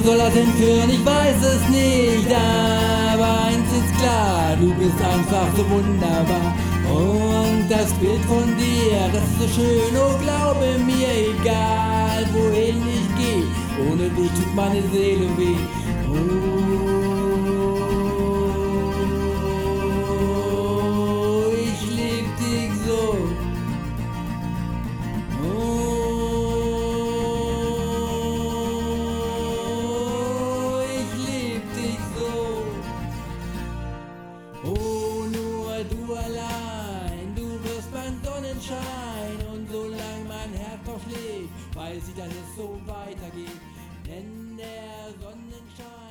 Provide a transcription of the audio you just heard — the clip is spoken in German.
soll das hinführen? Ich weiß es nicht, aber eins ist klar, du bist einfach so wunderbar. Und das Bild von dir, das ist so schön, oh glaube mir, egal wohin ich geh, ohne dich tut meine Seele weh. Oh, ich lieb dich so. Oh, nur du allein, du bist mein Sonnenschein. Und solange mein Herz noch schlägt, weiß ich, dass es so weitergeht. Denn der Sonnenschein